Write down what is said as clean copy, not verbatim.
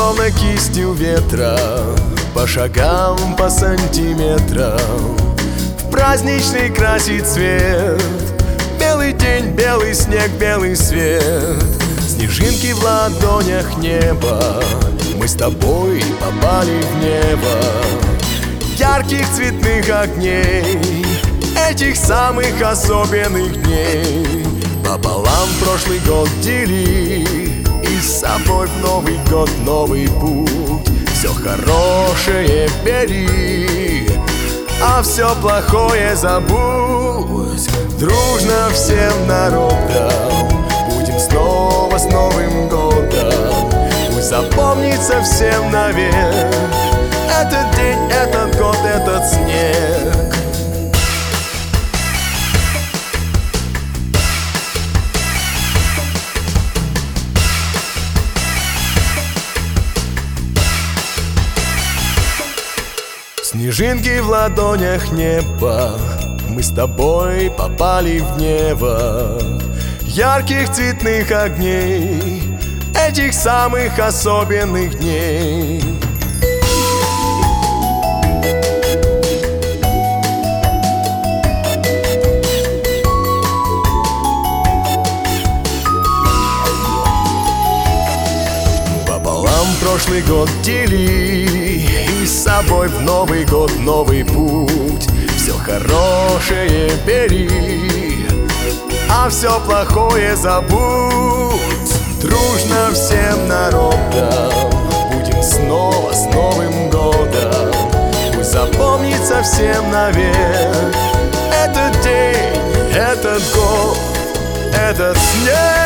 словно кистью ветра, по шагам, по сантиметрам, в праздничный красит цвет. Белый день, белый снег, белый свет, снежинки в ладонях неба. Мы с тобой попали в небо ярких цветных огней, этих самых особенных дней. Пополам прошлый год дели, и с собой в Новый год новый путь. Все хорошее бери, а все плохое забудь. Дружно всем народам будем снова с Новым годом. Пусть запомнится всем навек этот день, этот год, этот снег. Снежинки в ладонях неба, мы с тобой попали в небо ярких цветных огней, этих самых особенных дней. Пополам прошлый год дели, и с собой в Новый год новый путь. Все хорошее бери, а все плохое забудь. Дружно всем народам будем снова с Новым годом. Пусть запомнится всем навек этот день, этот год, этот снег.